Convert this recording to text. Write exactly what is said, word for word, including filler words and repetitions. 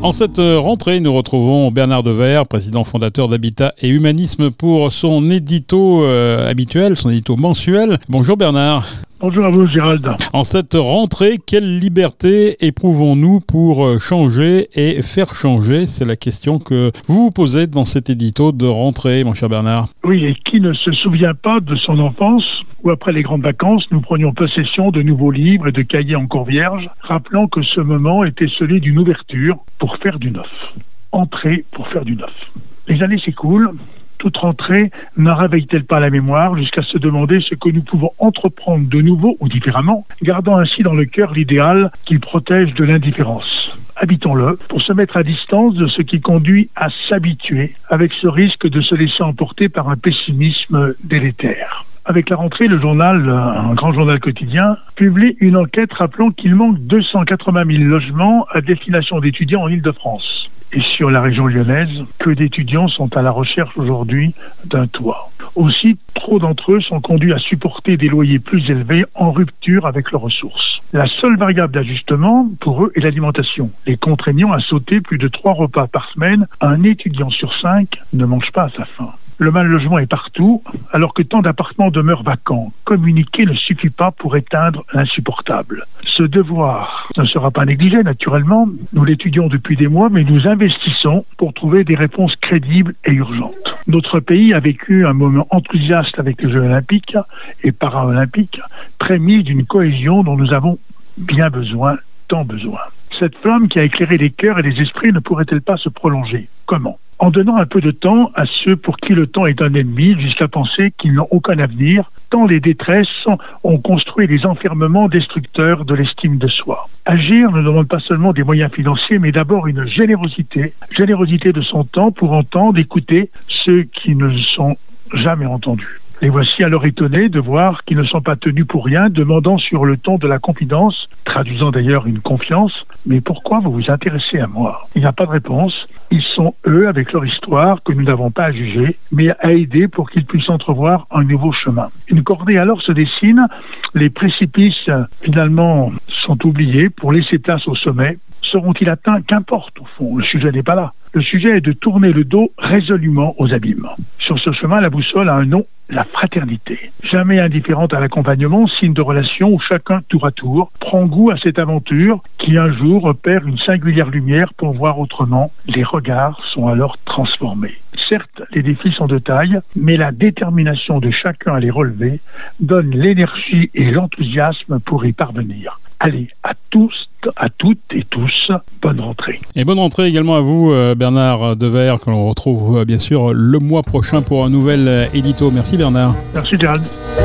En cette rentrée, nous retrouvons Bernard Devers, président fondateur d'Habitat et Humanisme, pour son édito euh, habituel, son édito mensuel. Bonjour Bernard. Bonjour à vous Gérald. En cette rentrée, quelle liberté éprouvons-nous pour changer et faire changer? C'est la question que vous vous posez dans cet édito de rentrée, mon cher Bernard. Oui, et qui ne se souvient pas de son enfance où après les grandes vacances, nous prenions possession de nouveaux livres et de cahiers encore vierges, rappelant que ce moment était celui d'une ouverture pour faire du neuf. Entrer pour faire du neuf. Les années s'écoulent. Toute rentrée n'en réveille-t-elle pas la mémoire jusqu'à se demander ce que nous pouvons entreprendre de nouveau ou différemment, gardant ainsi dans le cœur l'idéal qu'il protège de l'indifférence. Habitons-le pour se mettre à distance de ce qui conduit à s'habituer, avec ce risque de se laisser emporter par un pessimisme délétère. Avec la rentrée, le journal, un grand journal quotidien, publie une enquête rappelant qu'il manque deux cent quatre-vingt mille logements à destination d'étudiants en Île-de-France. Et sur la région lyonnaise, que d'étudiants sont à la recherche aujourd'hui d'un toit. Aussi, trop d'entre eux sont conduits à supporter des loyers plus élevés en rupture avec leurs ressources. La seule variable d'ajustement pour eux est l'alimentation, les contraignant à sauter plus de trois repas par semaine. Un étudiant sur cinq ne mange pas à sa faim. Le mal-logement est partout, alors que tant d'appartements demeurent vacants. Communiquer ne suffit pas pour éteindre l'insupportable. Ce devoir ne sera pas négligé, naturellement. Nous l'étudions depuis des mois, mais nous investissons pour trouver des réponses crédibles et urgentes. Notre pays a vécu un moment enthousiaste avec les Jeux olympiques et paralympiques, prémisse d'une cohésion dont nous avons bien besoin, tant besoin. Cette flamme qui a éclairé les cœurs et les esprits ne pourrait-elle pas se prolonger? Comment? En donnant un peu de temps à ceux pour qui le temps est un ennemi, jusqu'à penser qu'ils n'ont aucun avenir, tant les détresses ont construit des enfermements destructeurs de l'estime de soi. Agir ne demande pas seulement des moyens financiers, mais d'abord une générosité, générosité de son temps pour entendre, écouter ceux qui ne sont jamais entendus. Les voici alors étonnés de voir qu'ils ne sont pas tenus pour rien, demandant sur le ton de la confidence, traduisant d'ailleurs une confiance, mais pourquoi vous vous intéressez à moi? Il n'y a pas de réponse. Ils sont eux, avec leur histoire, que nous n'avons pas à juger, mais à aider pour qu'ils puissent entrevoir un nouveau chemin. Une cordée alors se dessine, les précipices finalement sont oubliés pour laisser place au sommet. Seront-ils atteints? Qu'importe au fond, le sujet n'est pas là. Le sujet est de tourner le dos résolument aux abîmes. Sur ce chemin, la boussole a un nom, la fraternité. Jamais indifférente à l'accompagnement, signe de relation où chacun, tour à tour, prend goût à cette aventure qui un jour opère une singulière lumière pour voir autrement. Les regards sont alors transformés. Certes, les défis sont de taille, mais la détermination de chacun à les relever donne l'énergie et l'enthousiasme pour y parvenir. Allez, à tous, à toutes et tous, bonne rentrée. Et bonne rentrée également à vous, Bernard Devers, que l'on retrouve bien sûr le mois prochain pour un nouvel édito. Merci Bernard. Merci Gérald.